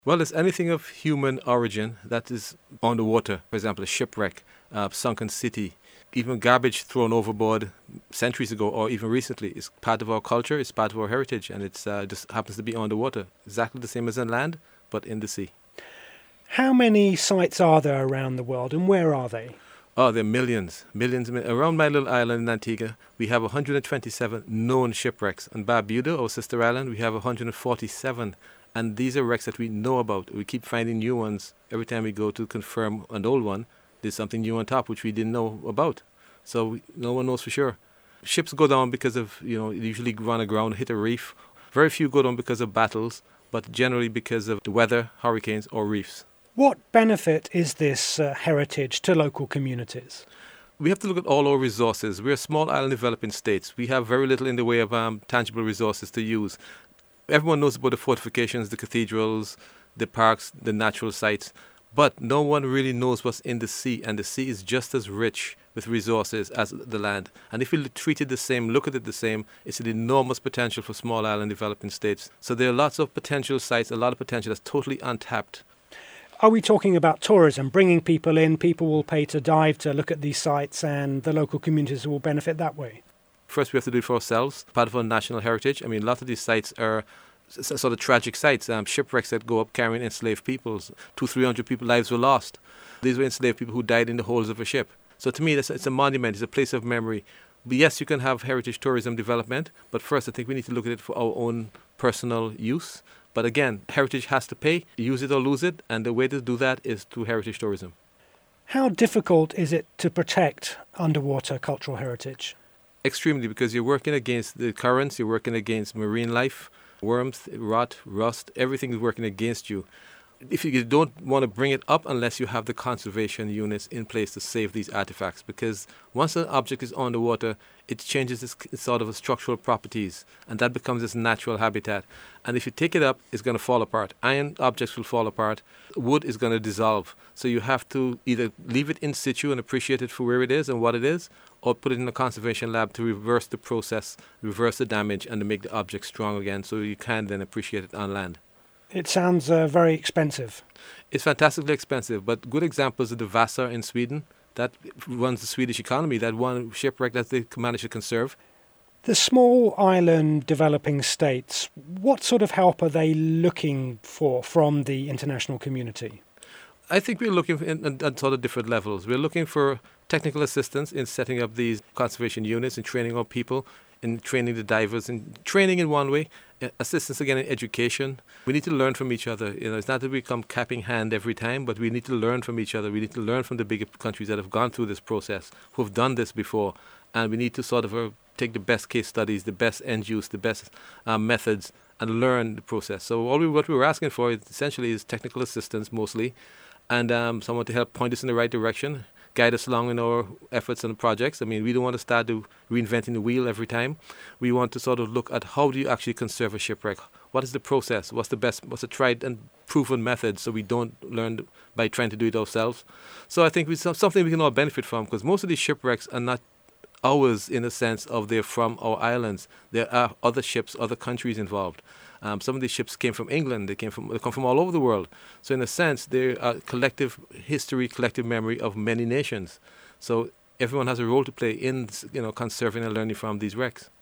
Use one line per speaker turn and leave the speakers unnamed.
Well, it's anything of human origin that is on the water. For example, a shipwreck, a sunken city, even garbage thrown overboard centuries ago or even recently is part of our culture, it's part of our heritage, and it just happens to be on the water. Exactly the same as on land, but in the sea.
How many sites are there around the world, and where are they?
Oh, there are millions, millions. Around my little island in Antigua, we have 127 known shipwrecks. On Barbuda, our sister island, we have 147. And these are wrecks that we know about. We keep finding new ones. Every time we go to confirm an old one, there's something new on top which we didn't know about. So no one knows for sure. Ships go down because of, they usually run aground, hit a reef. Very few go down because of battles, but generally because of the weather, hurricanes, or reefs.
What benefit is this heritage to local communities?
We have to look at all our resources. We're a small island developing states. We have very little in the way of tangible resources to use. Everyone knows about the fortifications, the cathedrals, the parks, the natural sites, but no one really knows what's in the sea, and the sea is just as rich with resources as the land. And if we treat it the same, look at it the same, it's an enormous potential for small island developing states. So there are lots of potential sites, a lot of potential that's totally untapped.
Are we talking about tourism, bringing people in, people will pay to dive to look at these sites and the local communities will benefit that way?
First, we have to do it for ourselves, part of our national heritage. I mean, a lot of these sites are sort of tragic sites, shipwrecks that go up carrying enslaved people. 200-300 people's lives were lost. These were enslaved people who died in the holds of a ship. So to me, it's a monument, it's a place of memory. But yes, you can have heritage tourism development, but first I think we need to look at it for our own personal use. But again, heritage has to pay, use it or lose it, and the way to do that is through heritage tourism.
How difficult is it to protect underwater cultural heritage?
Extremely, because you're working against the currents, you're working against marine life, worms, rot, rust, everything is working against you. If you don't want to bring it up unless you have the conservation units in place to save these artifacts, because once an object is on the water, it changes its sort of structural properties, and that becomes its natural habitat. And if you take it up, it's going to fall apart. Iron objects will fall apart. Wood is going to dissolve. So you have to either leave it in situ and appreciate it for where it is and what it is, or put it in a conservation lab to reverse the process, reverse the damage, and to make the object strong again so you can then appreciate it on land.
It sounds very expensive.
It's fantastically expensive, but good examples are the Vasa in Sweden. That runs the Swedish economy, that one shipwreck that they managed to conserve.
The small island developing states, what sort of help are they looking for from the international community?
I think we're looking at sort of different levels. We're looking for technical assistance in setting up these conservation units and training our people, in training the divers, and training in one way, assistance again in education. We need to learn from each other. It's not that we come capping hand every time, but we need to learn from each other. We need to learn from the bigger countries that have gone through this process, who have done this before, and we need to sort of take the best case studies, the best end use, the best methods, and learn the process. So what we were asking for essentially is technical assistance mostly, and someone to help point us in the right direction, guide us along in our efforts and projects. I mean, we don't want to start reinventing the wheel every time. We want to sort of look at how do you actually conserve a shipwreck? What is the process? What's the tried and proven method, so we don't learn by trying to do it ourselves? So I think it's something we can all benefit from, because most of these shipwrecks are not ours in the sense of they're from our islands. There are other ships, other countries involved. Some of these ships came from England. They come from all over the world. So in a sense, they're a collective history, collective memory of many nations. So everyone has a role to play in, conserving and learning from these wrecks.